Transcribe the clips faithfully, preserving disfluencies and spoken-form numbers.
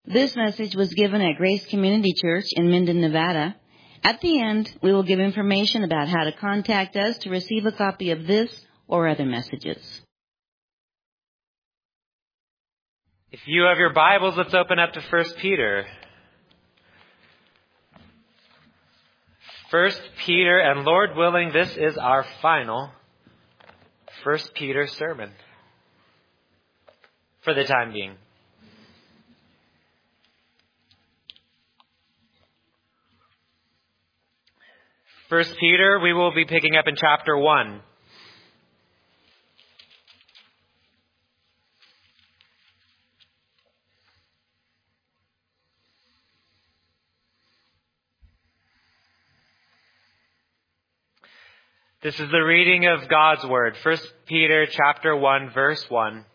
This message was given at Grace Community Church in Minden, Nevada. At the end, we will give information about how to contact us to receive a copy of this or other messages. If you have your Bibles, let's open up to First Peter. First Peter, and Lord willing, this is our final First Peter sermon for the time being. First Peter, we will be picking up in chapter one. This is the reading of God's Word. First Peter chapter one, verse one.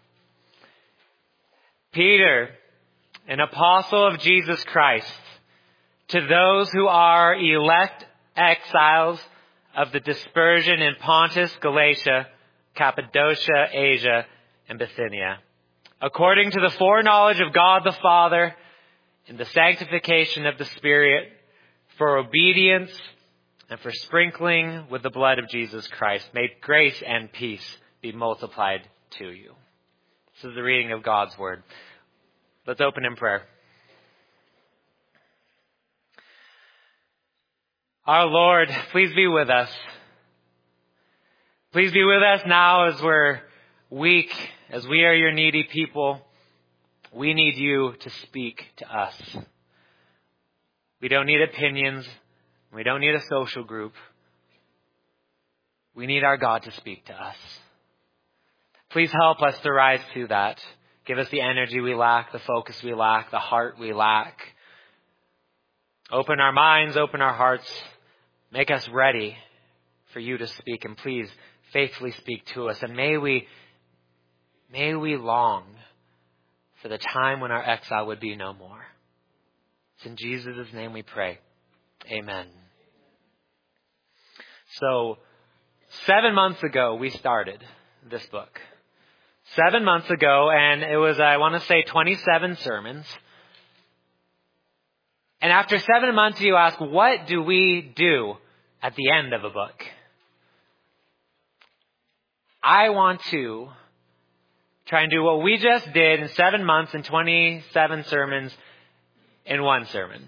Peter, an apostle of Jesus Christ, to those who are elect exiles of the dispersion in Pontus, Galatia, Cappadocia, Asia, and Bithynia, according to the foreknowledge of God the Father and the sanctification of the Spirit, for obedience and for sprinkling with the blood of Jesus Christ, may grace and peace be multiplied to you. This is the reading of God's Word. Let's open in prayer. Our Lord, please be with us. Please be with us now as we're weak, as we are your needy people. We need you to speak to us. We don't need opinions. We don't need a social group. We need our God to speak to us. Please help us to rise to that. Give us the energy we lack, the focus we lack, the heart we lack. Open our minds, open our hearts. Make us ready for you to speak, and please faithfully speak to us. And may we, may we long for the time when our exile would be no more. It's in Jesus' name we pray. Amen. So, seven months ago we started this book. Seven months ago, and it was, I want to say, twenty-seven sermons. And after seven months, you ask, what do we do at the end of a book? I want to try and do what we just did in seven months and twenty-seven sermons in one sermon.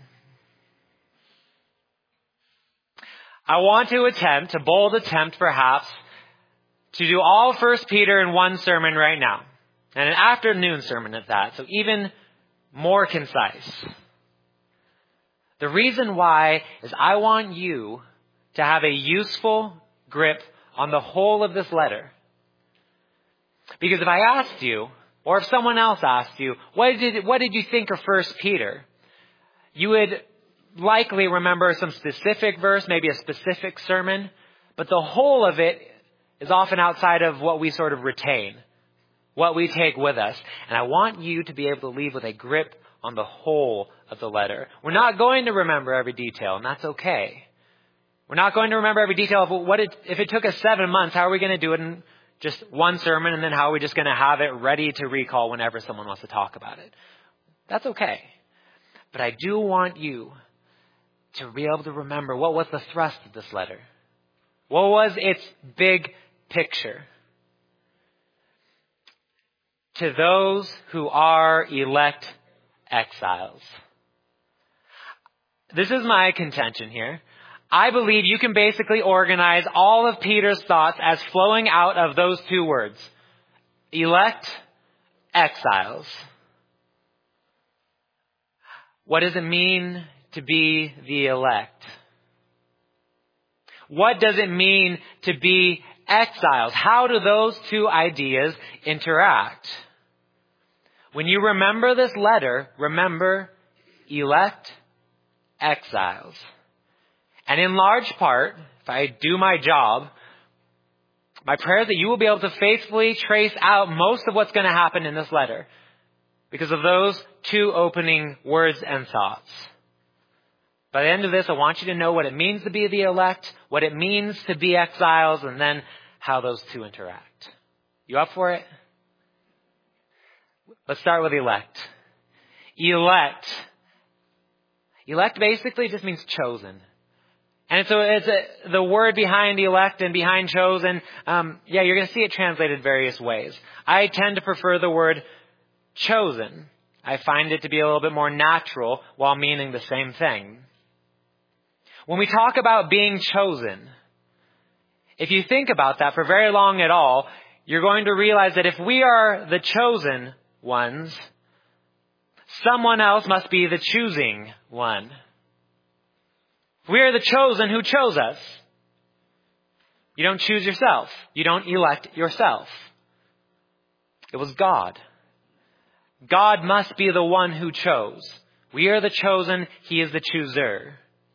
I want to attempt, a bold attempt perhaps, to do all First Peter in one sermon right now. And an afternoon sermon at that, so even more concise. The reason why is I want you to have a useful grip on the whole of this letter. Because if I asked you, or if someone else asked you, what did, what did you think of First Peter? You would likely remember some specific verse, maybe a specific sermon, but the whole of it is often outside of what we sort of retain, what we take with us. And I want you to be able to leave with a grip on the whole of the letter. We're not going to remember every detail, and that's okay. We're not going to remember every detail of what it, if it took us seven months, how are we going to do it in just one sermon, and then how are we just going to have it ready to recall whenever someone wants to talk about it? That's okay. But I do want you to be able to remember what was the thrust of this letter. What was its big picture? To those who are elect exiles. This is my contention here. I believe you can basically organize all of Peter's thoughts as flowing out of those two words. Elect exiles. What does it mean to be the elect? What does it mean to be exiles? How do those two ideas interact? When you remember this letter, remember elect exiles. And in large part, if I do my job, my prayer is that you will be able to faithfully trace out most of what's going to happen in this letter because of those two opening words and thoughts. By the end of this, I want you to know what it means to be the elect, what it means to be exiles, and then how those two interact. You up for it? Let's start with elect. elect. Elect basically just means chosen. And so it's a, the word behind elect and behind chosen, um, yeah, you're going to see it translated various ways. I tend to prefer the word chosen. I find it to be a little bit more natural while meaning the same thing. When we talk about being chosen, if you think about that for very long at all, you're going to realize that if we are the chosen ones, someone else must be the choosing one. We are the chosen who chose us. You don't choose yourself. You don't elect yourself. It was God. God must be the one who chose. We are the chosen. He is the chooser.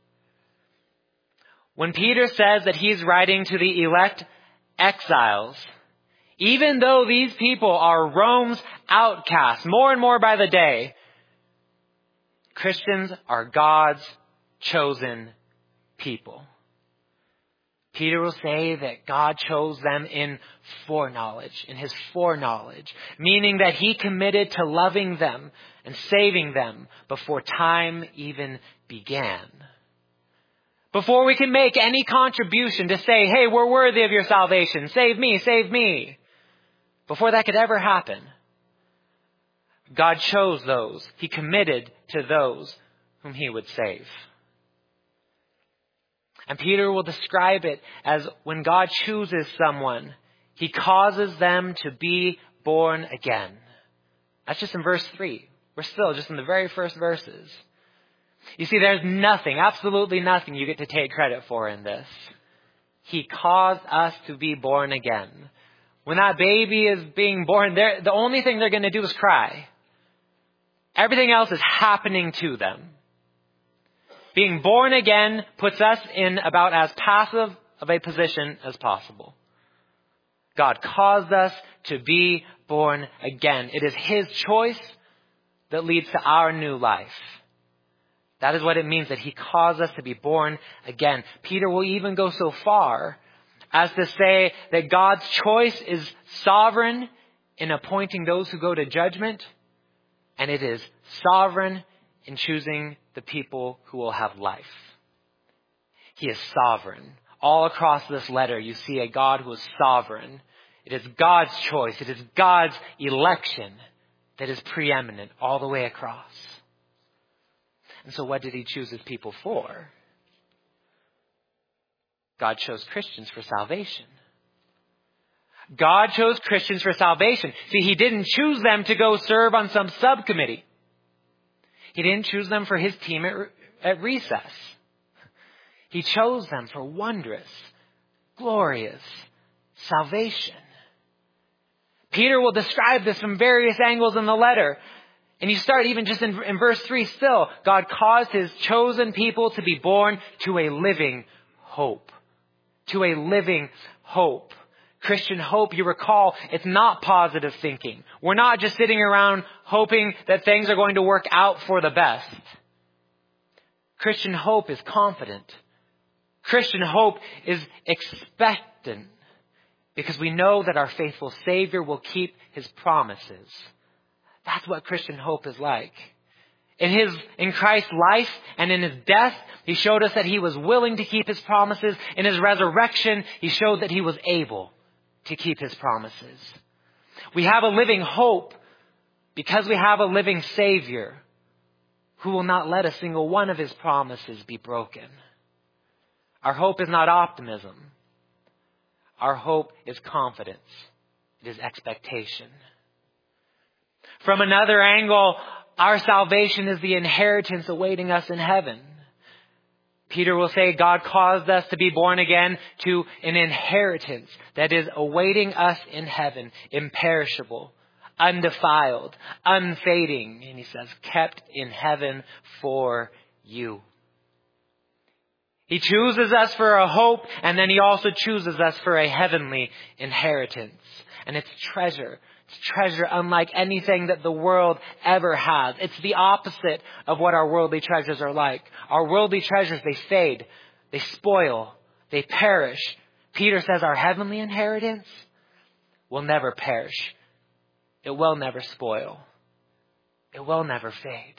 When Peter says that he's writing to the elect exiles, even though these people are Rome's outcasts more and more by the day, Christians are God's chosen people. Peter will say that God chose them in foreknowledge, in his foreknowledge, meaning that he committed to loving them and saving them before time even began. Before we can make any contribution to say, hey, we're worthy of your salvation, save me, save me. Before that could ever happen, God chose those. He committed to those whom he would save. And Peter will describe it as when God chooses someone, he causes them to be born again. That's just in verse three. We're still just in the very first verses. You see, there's nothing, absolutely nothing you get to take credit for in this. He caused us to be born again. When that baby is being born, the only thing they're going to do is cry. Everything else is happening to them. Being born again puts us in about as passive of a position as possible. God caused us to be born again. It is his choice that leads to our new life. That is what it means that he caused us to be born again. Peter will even go so far as to say that God's choice is sovereign in appointing those who go to judgment, and it is sovereign in choosing the people who will have life. He is sovereign. All across this letter, you see a God who is sovereign. It is God's choice. It is God's election that is preeminent all the way across. And so what did he choose his people for? God chose Christians for salvation. God chose Christians for salvation. See, he didn't choose them to go serve on some subcommittee. He didn't choose them for his team at, at recess. He chose them for wondrous, glorious salvation. Peter will describe this from various angles in the letter. And you start even just in, in verse three still. God caused his chosen people to be born to a living hope. To a living hope. Christian hope, you recall, it's not positive thinking. We're not just sitting around hoping that things are going to work out for the best. Christian hope is confident. Christian hope is expectant because we know that our faithful Savior will keep his promises. That's what Christian hope is like. In his, in Christ's life and in his death, he showed us that he was willing to keep his promises. In his resurrection, he showed that he was able to keep his promises. We have a living hope because we have a living Savior who will not let a single one of his promises be broken. Our hope is not optimism. Our hope is confidence. It is expectation. From another angle, our salvation is the inheritance awaiting us in heaven. Peter will say God caused us to be born again to an inheritance that is awaiting us in heaven, imperishable, undefiled, unfading. And he says, kept in heaven for you. He chooses us for a hope, and then he also chooses us for a heavenly inheritance. And it's treasure. It's treasure unlike anything that the world ever has. It's the opposite of what our worldly treasures are like. Our worldly treasures, they fade, they spoil, they perish. Peter says our heavenly inheritance will never perish. It will never spoil. It will never fade.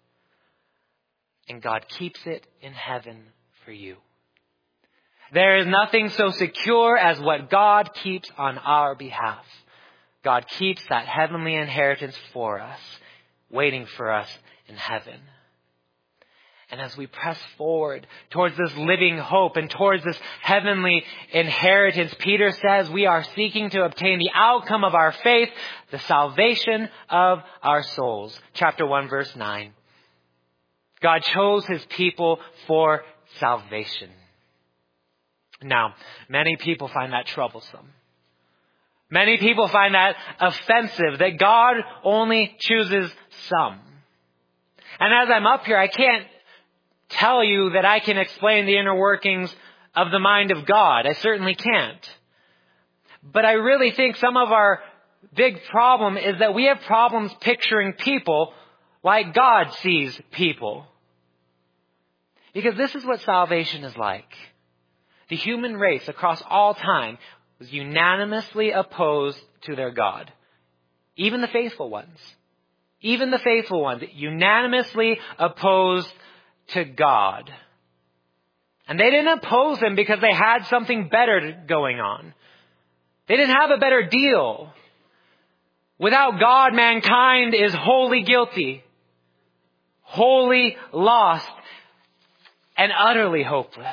And God keeps it in heaven for you. There is nothing so secure as what God keeps on our behalf. God keeps that heavenly inheritance for us, waiting for us in heaven. And as we press forward towards this living hope and towards this heavenly inheritance, Peter says we are seeking to obtain the outcome of our faith, the salvation of our souls. Chapter one, verse nine. God chose his people for salvation. Now, many people find that troublesome. Many people find that offensive, that God only chooses some. And as I'm up here, I can't tell you that I can explain the inner workings of the mind of God. I certainly can't. But I really think some of our big problem is that we have problems picturing people like God sees people. Because this is what salvation is like. The human race across all time was unanimously opposed to their God. Even the faithful ones. Even the faithful ones unanimously opposed to God. And they didn't oppose him because they had something better going on. They didn't have a better deal. Without God, mankind is wholly guilty, wholly lost, and utterly hopeless.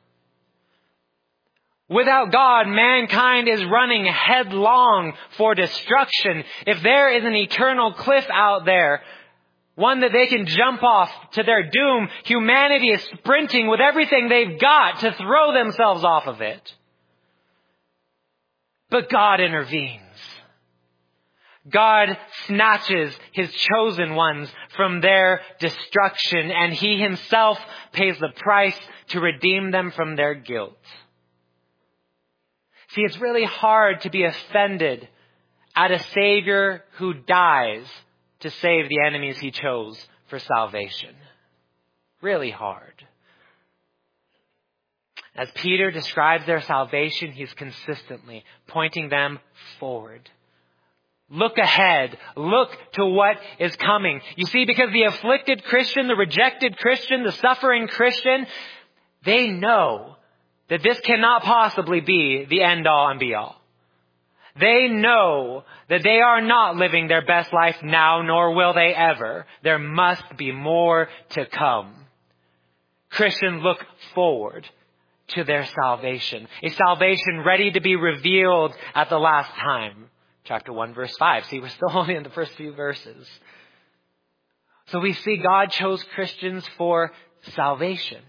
Without God, mankind is running headlong for destruction. If there is an eternal cliff out there, one that they can jump off to their doom, humanity is sprinting with everything they've got to throw themselves off of it. But God intervenes. God snatches his chosen ones from their destruction, and he himself pays the price to redeem them from their guilt. See, it's really hard to be offended at a Savior who dies to save the enemies he chose for salvation. Really hard. As Peter describes their salvation, he's consistently pointing them forward. Look ahead. Look to what is coming. You see, because the afflicted Christian, the rejected Christian, the suffering Christian, they know that this cannot possibly be the end all and be all. They know that they are not living their best life now, nor will they ever. There must be more to come. Christians look forward to their salvation. A salvation ready to be revealed at the last time. Chapter one, verse five. See, we're still only in the first few verses. So we see God chose Christians for salvation.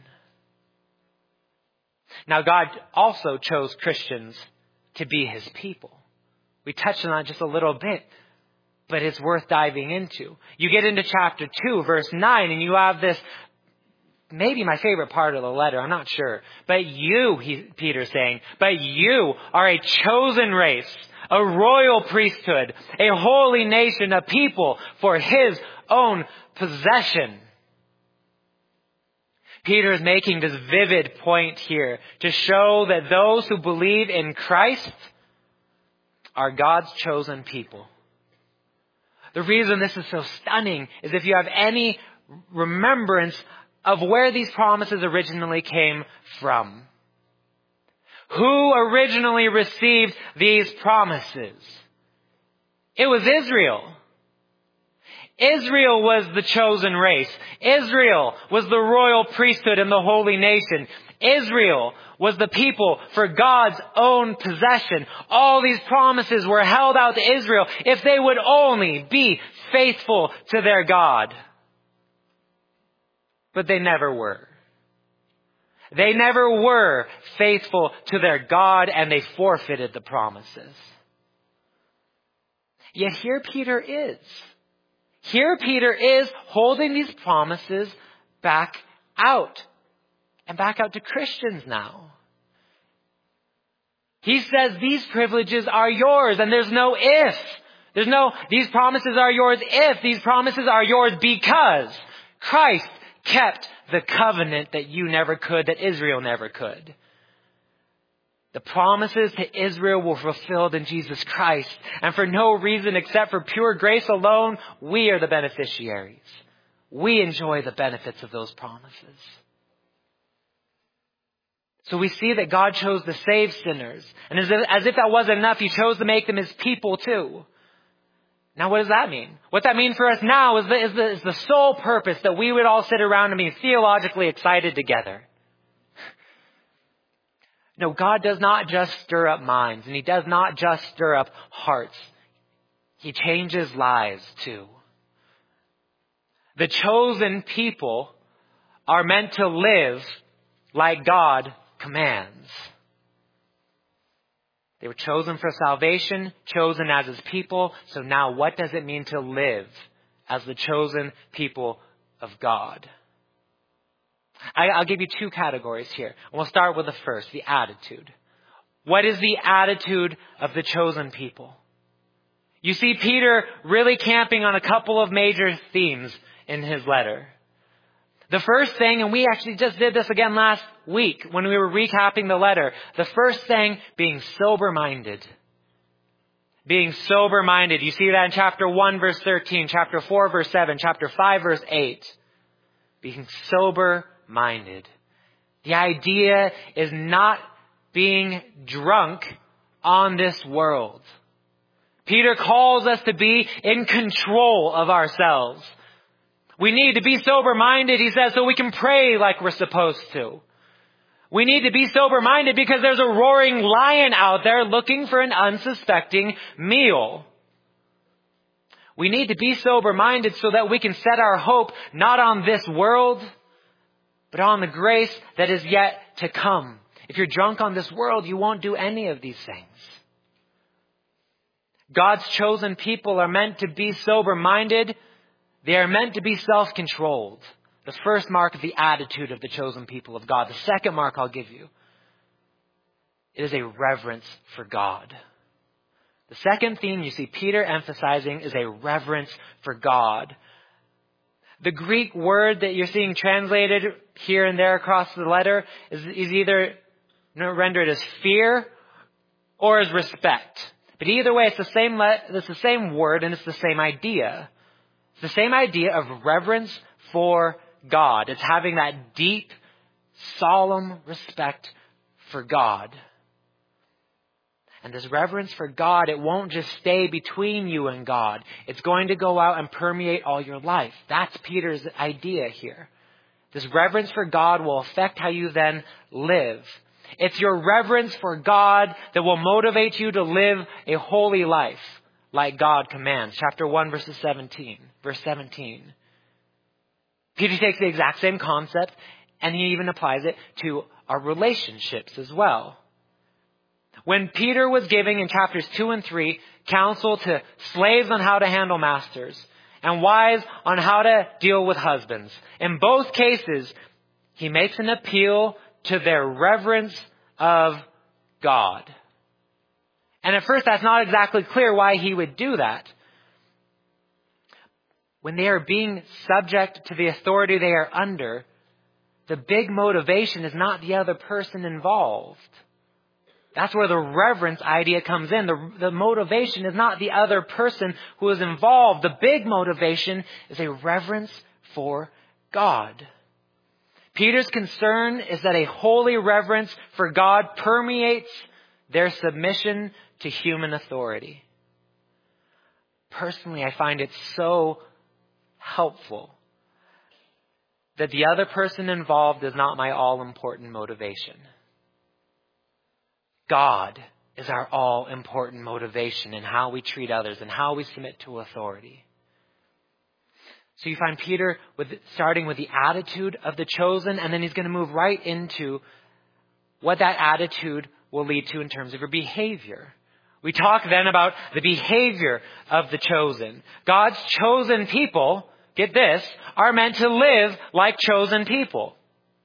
Now, God also chose Christians to be his people. We touched on that just a little bit, but it's worth diving into. You get into chapter two, verse nine, and you have this, maybe my favorite part of the letter, I'm not sure. But you, he, Peter's saying, but you are a chosen race, a royal priesthood, a holy nation, a people for his own possession. Peter is making this vivid point here to show that those who believe in Christ are God's chosen people. The reason this is so stunning is if you have any remembrance of where these promises originally came from. Who originally received these promises? It was Israel. Israel was the chosen race. Israel was the royal priesthood and the holy nation. Israel was the people for God's own possession. All these promises were held out to Israel if they would only be faithful to their God. But they never were. They never were faithful to their God, and they forfeited the promises. Yet here Peter is. Here Peter is holding these promises back out. And back out to Christians now. He says these privileges are yours, and there's no if. There's no, these promises are yours if. These promises are yours because Christ kept the covenant that you never could, that Israel never could. The promises to Israel were fulfilled in Jesus Christ. And for no reason except for pure grace alone, we are the beneficiaries. We enjoy the benefits of those promises. So we see that God chose to save sinners. And as if, as if that wasn't enough, He chose to make them His people too. Now what does that mean? What that means for us now is the, is the, is the sole purpose that we would all sit around and be theologically excited together. No, God does not just stir up minds, and He does not just stir up hearts. He changes lives too. The chosen people are meant to live like God commands. They were chosen for salvation, chosen as His people. So now what does it mean to live as the chosen people of God? I, I'll give you two categories here. And we'll start with the first, the attitude. What is the attitude of the chosen people? You see Peter really camping on a couple of major themes in his letter. The first thing, and we actually just did this again last week when we were recapping the letter. The first thing being sober-minded. Being sober-minded. You see that in chapter one, verse thirteen, chapter four, verse seven, chapter five, verse eight. Being sober-minded. The idea is not being drunk on this world. Peter calls us to be in control of ourselves. We need to be sober-minded, he says, so we can pray like we're supposed to. We need to be sober-minded because there's a roaring lion out there looking for an unsuspecting meal. We need to be sober-minded so that we can set our hope not on this world, but on the grace that is yet to come. If you're drunk on this world, you won't do any of these things. God's chosen people are meant to be sober-minded. They are meant to be self-controlled. The first mark of the attitude of the chosen people of God. The second mark I'll give you, it is a reverence for God. The second theme you see Peter emphasizing is a reverence for God. The Greek word that you're seeing translated here and there across the letter is, is either rendered as fear or as respect. But either way, it's the same, it's the same word and it's the same idea. It's the same idea of reverence for God. It's having that deep, solemn respect for God. And this reverence for God, it won't just stay between you and God. It's going to go out and permeate all your life. That's Peter's idea here. This reverence for God will affect how you then live. It's your reverence for God that will motivate you to live a holy life like God commands. Chapter one, verses seventeen. Verse seventeen. Peter takes the exact same concept and he even applies it to our relationships as well. When Peter was giving in chapters two and three counsel to slaves on how to handle masters and wives on how to deal with husbands, in both cases, he makes an appeal to their reverence of God. And at first, that's not exactly clear why he would do that. When they are being subject to the authority they are under, the big motivation is not the other person involved. That's where the reverence idea comes in. The, the motivation is not the other person who is involved. The big motivation is a reverence for God. Peter's concern is that a holy reverence for God permeates their submission to human authority. Personally, I find it so helpful that the other person involved is not my all-important motivation. God is our all-important motivation in how we treat others and how we submit to authority. So you find Peter with starting with the attitude of the chosen, and then he's going to move right into what that attitude will lead to in terms of your behavior. We talk then about the behavior of the chosen. God's chosen people, get this, are meant to live like chosen people.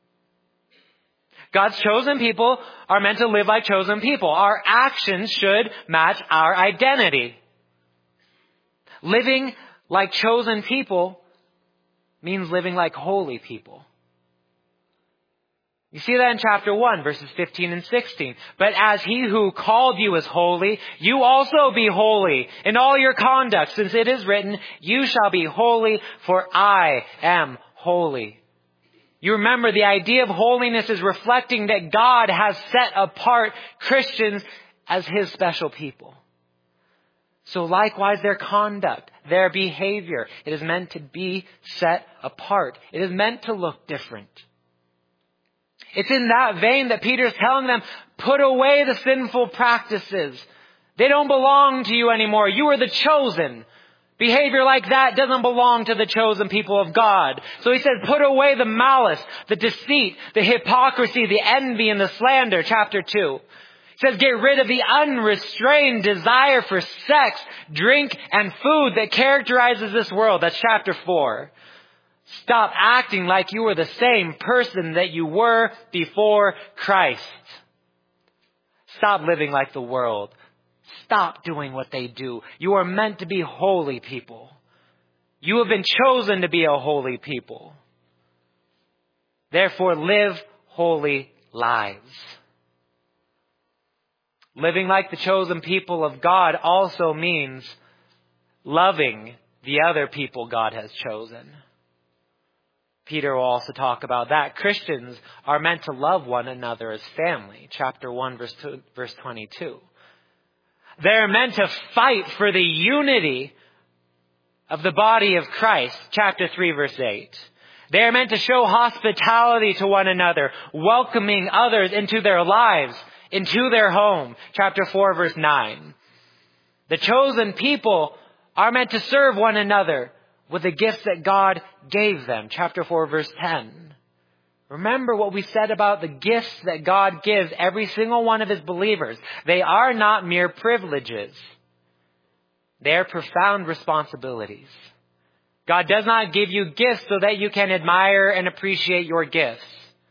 God's chosen people are meant to live like chosen people. Our actions should match our identity. Living like chosen people means living like holy people. You see that in chapter one, verses fifteen and sixteen. But as he who called you is holy, you also be holy in all your conduct, since it is written, you shall be holy, for I am holy. You remember the idea of holiness is reflecting that God has set apart Christians as his special people. So likewise, their conduct, their behavior, it is meant to be set apart. It is meant to look different. It's in that vein that Peter's telling them, put away the sinful practices. They don't belong to you anymore. You are the chosen. Behavior like that doesn't belong to the chosen people of God. So he says, put away the malice, the deceit, the hypocrisy, the envy, and the slander, chapter two. It says, get rid of the unrestrained desire for sex, drink, and food that characterizes this world. That's chapter four. Stop acting like you were the same person that you were before Christ. Stop living like the world. Stop doing what they do. You are meant to be holy people. You have been chosen to be a holy people. Therefore, live holy lives. Living like the chosen people of God also means loving the other people God has chosen. Peter will also talk about that. Christians are meant to love one another as family. Chapter one, verse, two, verse twenty-two. They're meant to fight for the unity of the body of Christ. Chapter three, verse eight. They are meant to show hospitality to one another, welcoming others into their lives, into their home. Chapter four, verse nine. The chosen people are meant to serve one another with the gifts that God gave them. Chapter four, verse ten. Remember what we said about the gifts that God gives every single one of his believers. They are not mere privileges. They are profound responsibilities. God does not give you gifts so that you can admire and appreciate your gifts.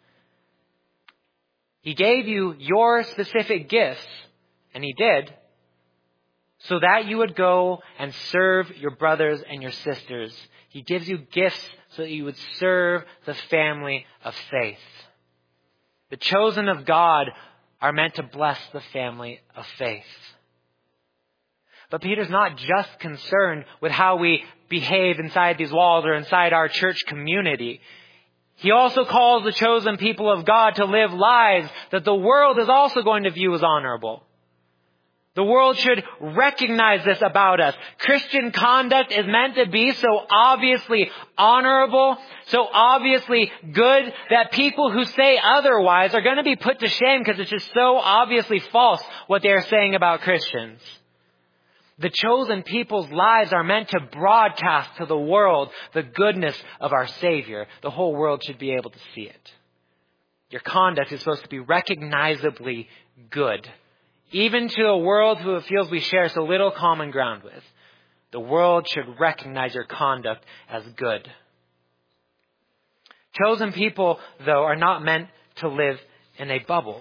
He gave you your specific gifts, and he did, so that you would go and serve your brothers and your sisters. He gives you gifts so that you would serve the family of faith. The chosen of God are meant to bless the family of faith. But Peter's not just concerned with how we behave inside these walls or inside our church community. He also calls the chosen people of God to live lives that the world is also going to view as honorable. The world should recognize this about us. Christian conduct is meant to be so obviously honorable, so obviously good, that people who say otherwise are going to be put to shame because it's just so obviously false what they are saying about Christians. The chosen people's lives are meant to broadcast to the world the goodness of our Savior. The whole world should be able to see it. Your conduct is supposed to be recognizably good. Even to a world who it feels we share so little common ground with. The world should recognize your conduct as good. Chosen people, though, are not meant to live in a bubble.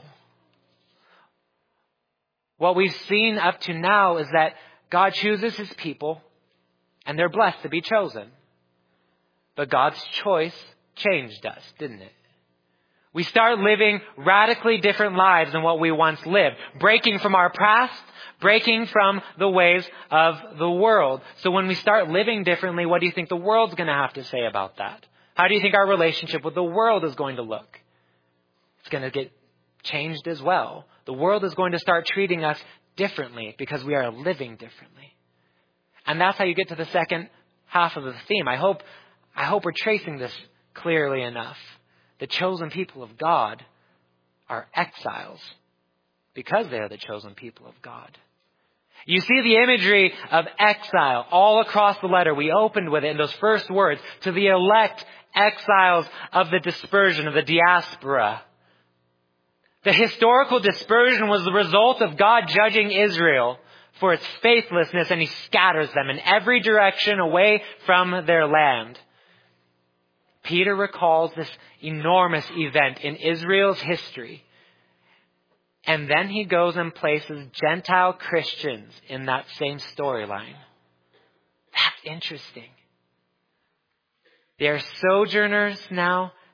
What we've seen up to now is that God chooses his people, and they're blessed to be chosen. But God's choice changed us, didn't it? We start living radically different lives than what we once lived, breaking from our past, breaking from the ways of the world. So when we start living differently, what do you think the world's going to have to say about that? How do you think our relationship with the world is going to look? It's going to get changed as well. The world is going to start treating us differently because we are living differently. And that's how you get to the second half of the theme. I hope, I hope we're tracing this clearly enough. The chosen people of God are exiles because they are the chosen people of God. You see the imagery of exile all across the letter. We opened with it in those first words, to the elect exiles of the dispersion, of the diaspora. The historical dispersion was the result of God judging Israel for its faithlessness, and he scatters them in every direction away from their land. Peter recalls this enormous event in Israel's history. And then he goes and places Gentile Christians in that same storyline. That's interesting. They are sojourners now.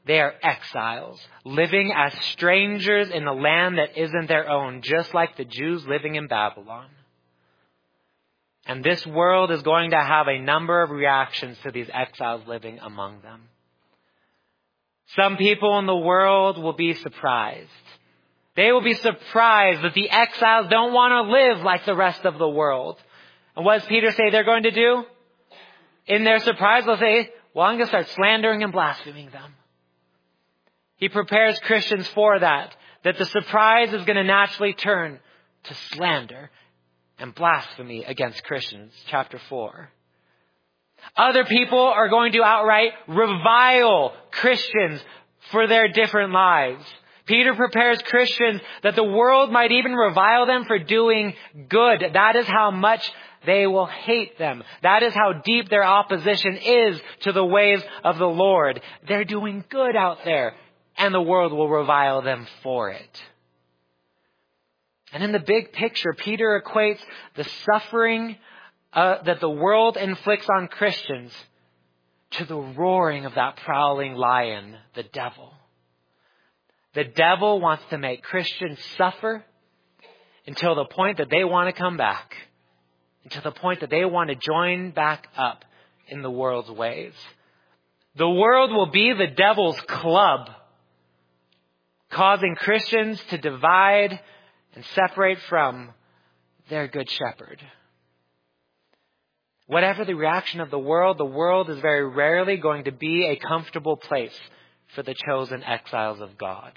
they are exiles, living as strangers in a land that isn't their own, just like the Jews living in Babylon. And this world is going to have a number of reactions to these exiles living among them. Some people in the world will be surprised. They will be surprised that the exiles don't want to live like the rest of the world. And what does Peter say they're going to do? In their surprise, they'll say, well, I'm going to start slandering and blaspheming them. He prepares Christians for that, that the surprise is going to naturally turn to slander and blasphemy against Christians. Chapter four. Other people are going to outright revile Christians for their different lives. Peter prepares Christians that the world might even revile them for doing good. That is how much they will hate them. That is how deep their opposition is to the ways of the Lord. They're doing good out there, and the world will revile them for it. And in the big picture, Peter equates the suffering uh, that the world inflicts on Christians to the roaring of that prowling lion, the devil. The devil wants to make Christians suffer until the point that they want to come back, until the point that they want to join back up in the world's ways. The world will be the devil's club, causing Christians to divide and separate from their good shepherd. Whatever the reaction of the world, the world is very rarely going to be a comfortable place for the chosen exiles of God.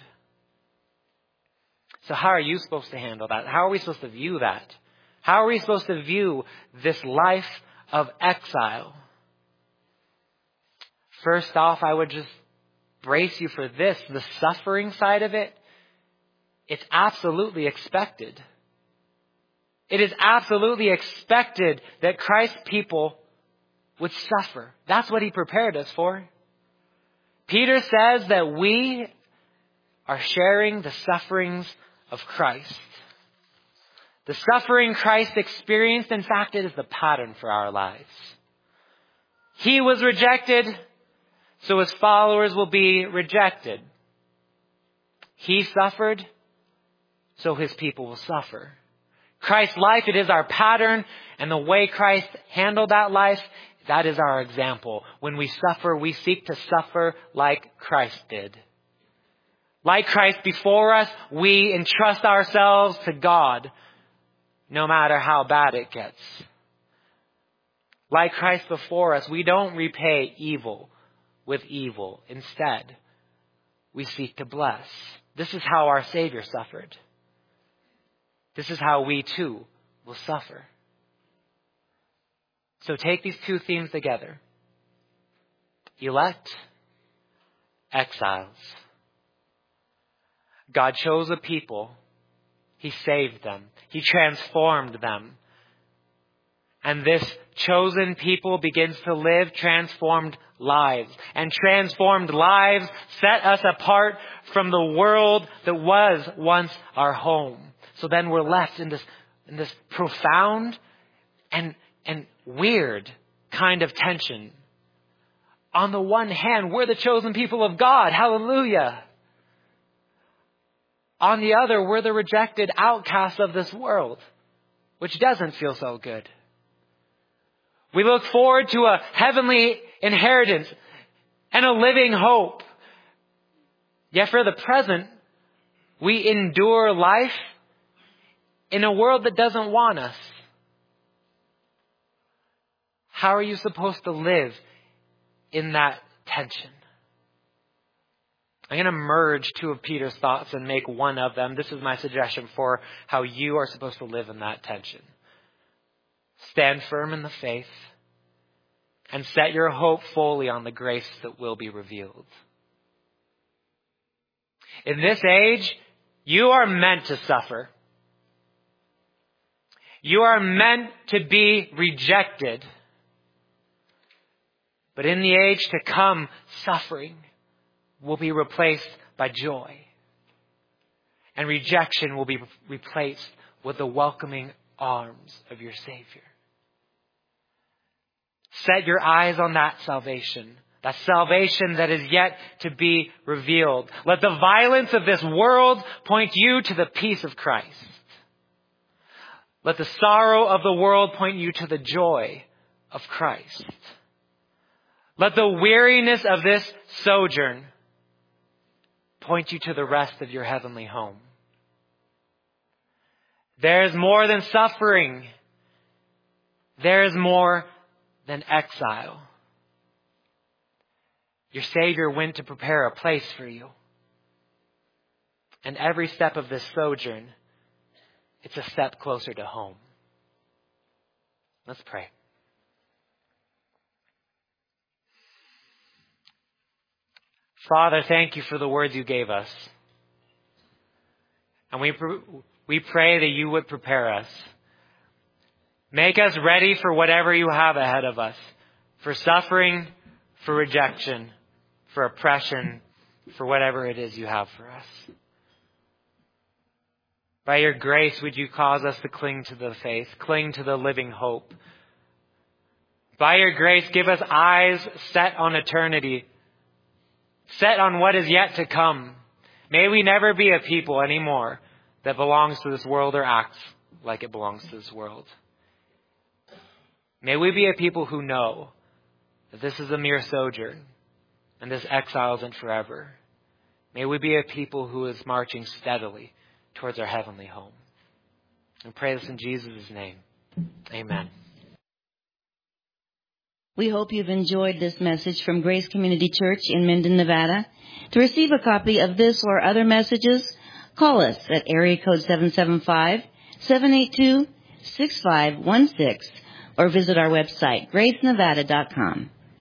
So how are you supposed to handle that? How are we supposed to view that? How are we supposed to view this life of exile? First off, I would just brace you for this. The suffering side of it, it's absolutely expected. It is absolutely expected that Christ's people would suffer. That's what he prepared us for. Peter says that we are sharing the sufferings of Christ. The suffering Christ experienced, in fact, it is the pattern for our lives. He was rejected, so his followers will be rejected. He suffered, so his people will suffer. Christ's life, it is our pattern, and the way Christ handled that life, that is our example. When we suffer, we seek to suffer like Christ did. Like Christ before us, we entrust ourselves to God, no matter how bad it gets. Like Christ before us, we don't repay evil with evil. Instead, we seek to bless. This is how our Savior suffered. This is how we too will suffer. So take these two themes together. Elect, exiles. God chose a people. He saved them. He transformed them. And this chosen people begins to live transformed lives. And transformed lives set us apart from the world that was once our home. So then we're left in this, in this profound and, and weird kind of tension. On the one hand, we're the chosen people of God. Hallelujah. On the other, we're the rejected outcasts of this world, which doesn't feel so good. We look forward to a heavenly inheritance and a living hope. Yet for the present, we endure life in a world that doesn't want us. How are you supposed to live in that tension? I'm going to merge two of Peter's thoughts and make one of them. This is my suggestion for how you are supposed to live in that tension. Stand firm in the faith and set your hope fully on the grace that will be revealed. In this age, you are meant to suffer. You are meant to be rejected. But in the age to come, suffering will be replaced by joy. And rejection will be replaced with the welcoming arms of your Savior. Set your eyes on that salvation, that salvation that is yet to be revealed. Let the violence of this world point you to the peace of Christ. Let the sorrow of the world point you to the joy of Christ. Let the weariness of this sojourn point you to the rest of your heavenly home. There is more than suffering. There is more than exile. Your Savior went to prepare a place for you. And every step of this sojourn, it's a step closer to home. Let's pray. Father, thank you for the words you gave us. And we we pray that you would prepare us. Make us ready for whatever you have ahead of us. For suffering, for rejection, for oppression, for whatever it is you have for us. By your grace, would you cause us to cling to the faith, cling to the living hope. By your grace, give us eyes set on eternity, set on what is yet to come. May we never be a people anymore that belongs to this world or acts like it belongs to this world. May we be a people who know that this is a mere sojourn and this exile isn't forever. May we be a people who is marching steadily towards our heavenly home. And pray this in Jesus' name. Amen. We hope you've enjoyed this message from Grace Community Church in Minden, Nevada. To receive a copy of this or other messages, call us at area code seven seven five, seven eight two, six five one six or visit our website, grace nevada dot com.